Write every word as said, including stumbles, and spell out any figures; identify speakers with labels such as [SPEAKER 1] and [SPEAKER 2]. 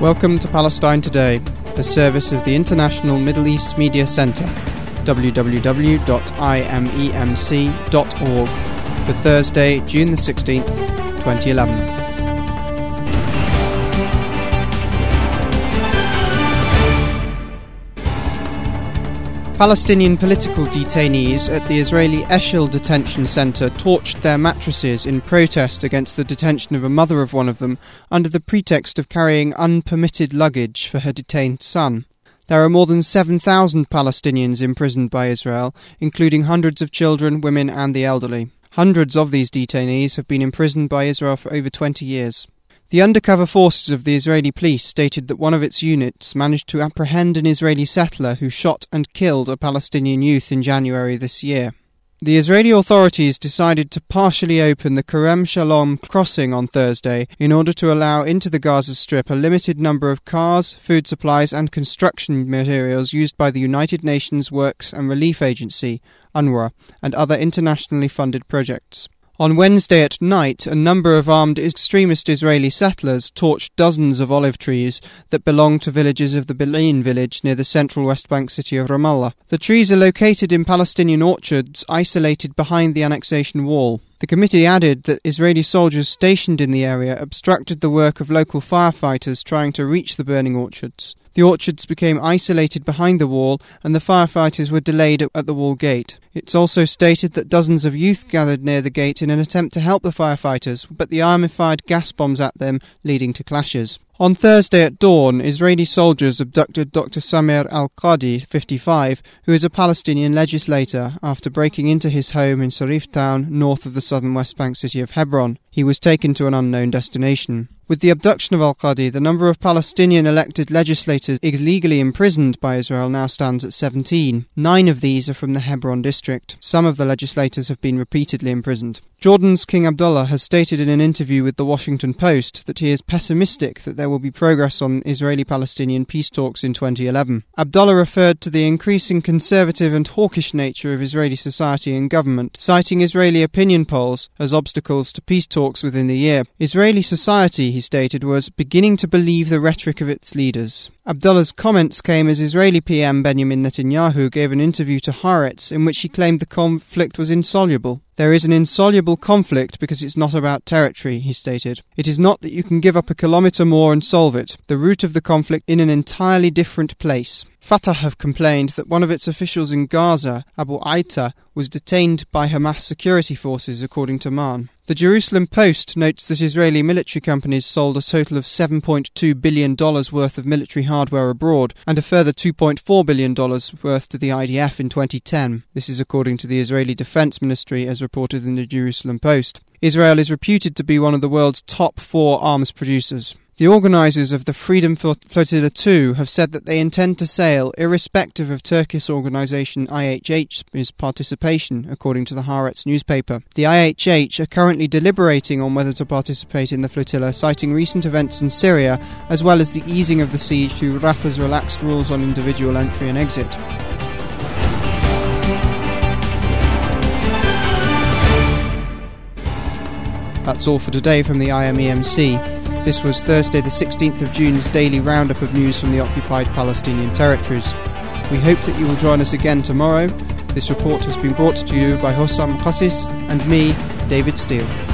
[SPEAKER 1] Welcome to Palestine Today, a service of the International Middle East Media Centre, w w w dot i m e m c dot org, for Thursday, June the sixteenth, twenty eleven. Palestinian political detainees at the Israeli Eshel detention centre torched their mattresses in protest against the detention of a mother of one of them under the pretext of carrying unpermitted luggage for her detained son. There are more than seven thousand Palestinians imprisoned by Israel, including hundreds of children, women and the elderly. Hundreds of these detainees have been imprisoned by Israel for over twenty years. The undercover forces of the Israeli police stated that one of its units managed to apprehend an Israeli settler who shot and killed a Palestinian youth in January this year. The Israeli authorities decided to partially open the Kerem Shalom crossing on Thursday in order to allow into the Gaza Strip a limited number of cars, food supplies and construction materials used by the United Nations Works and Relief Agency, UNRWA, and other internationally funded projects. On Wednesday at night, a number of armed extremist Israeli settlers torched dozens of olive trees that belong to villagers of the Bil'in village near the central West Bank city of Ramallah. The trees are located in Palestinian orchards isolated behind the annexation wall. The committee added that Israeli soldiers stationed in the area obstructed the work of local firefighters trying to reach the burning orchards. The orchards became isolated behind the wall and the firefighters were delayed at the wall gate. It's also stated that dozens of youth gathered near the gate in an attempt to help the firefighters, but the army fired gas bombs at them, leading to clashes. On Thursday at dawn, Israeli soldiers abducted Doctor Samer al-Qadi, fifty-five, who is a Palestinian legislator, after breaking into his home in Sarif town, north of the southern West Bank city of Hebron. He was taken to an unknown destination. With the abduction of al-Qadi, the number of Palestinian elected legislators illegally imprisoned by Israel now stands at seventeen. Nine of these are from the Hebron district. Some of the legislators have been repeatedly imprisoned. Jordan's King Abdullah has stated in an interview with the Washington Post that he is pessimistic that there will be progress on Israeli-Palestinian peace talks in twenty eleven. Abdullah referred to the increasing conservative and hawkish nature of Israeli society and government, citing Israeli opinion polls as obstacles to peace talks within the year. Israeli society, he stated, was beginning to believe the rhetoric of its leaders. Abdullah's comments came as Israeli P M Benjamin Netanyahu gave an interview to Haaretz in which he claimed the conflict was insoluble. There is an insoluble conflict because it's not about territory, he stated. It is not that you can give up a kilometre more and solve it. The root of the conflict in an entirely different place. Fatah have complained that one of its officials in Gaza, Abu Aita, was detained by Hamas security forces, according to Man. The Jerusalem Post notes that Israeli military companies sold a total of seven point two billion dollars worth of military hardware abroad, and a further two point four billion dollars worth to the I D F in twenty ten. This is according to the Israeli Defense Ministry, as reported in the Jerusalem Post. Israel is reputed to be one of the world's top four arms producers. The organisers of the Freedom Flotilla two have said that they intend to sail irrespective of Turkish organisation I H H's participation, according to the Haaretz newspaper. The I H H are currently deliberating on whether to participate in the flotilla, citing recent events in Syria, as well as the easing of the siege to Rafah's relaxed rules on individual entry and exit. That's all for today from the I M E M C. This was Thursday the sixteenth of June's daily roundup of news from the occupied Palestinian territories. We hope that you will join us again tomorrow. This report has been brought to you by Hossam Qassis and me, David Steele.